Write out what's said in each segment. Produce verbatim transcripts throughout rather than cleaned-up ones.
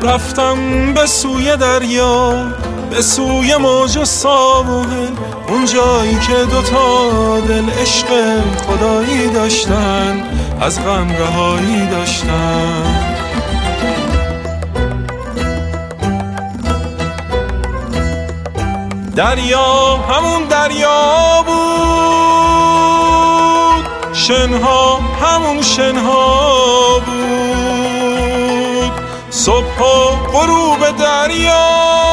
رفتم به سوی دریا، به سوی موج و ساحل، اون جایی که دوتا دل عشق خدایی داشتن، از غم رهایی داشتن. دریا همون دریا بود، شنها همون شنها بود، صبح و غروب دریا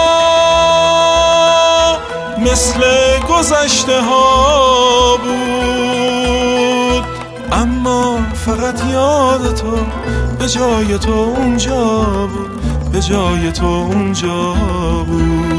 مثل گذشته ها بود. اما فقط یاد تو به جای تو اونجا بود، به جای تو اونجا بود.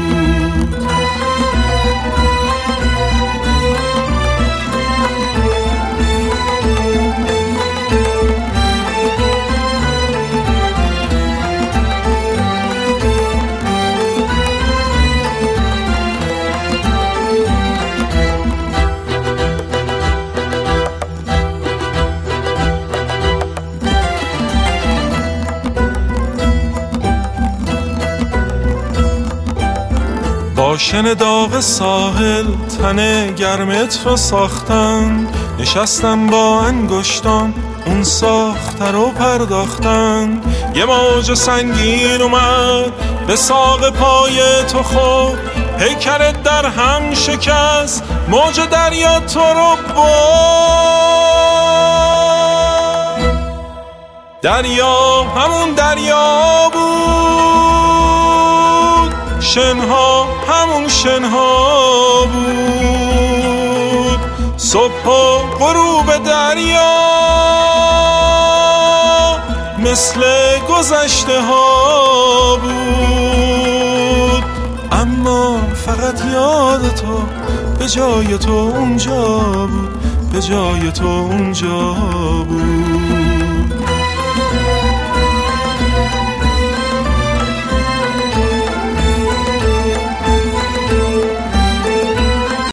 با شن داغ ساحل تن گرمت رو ساختن، نشستن با انگشتان اون ساخته رو پرداختن. یه موج سنگین اومد به ساق پای تو خورد، پیکرت در هم شکست، موج دریا تو رو برد. دریا همون دریا بود، شنها همون شنها بود، صبح و غروب دریا مثل گذشته ها بود. اما فقط یاد تو به جای تو اونجا بود، به جای تو اونجا بود.